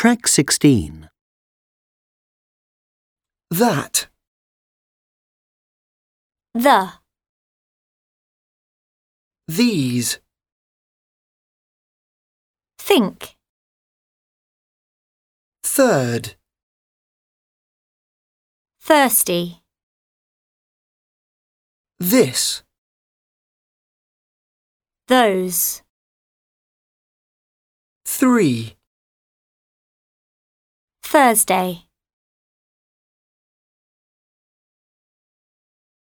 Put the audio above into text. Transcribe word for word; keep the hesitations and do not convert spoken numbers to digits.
Track sixteen. That. The. These. Think. Third. Thirsty. This. Those. Three. Thursday.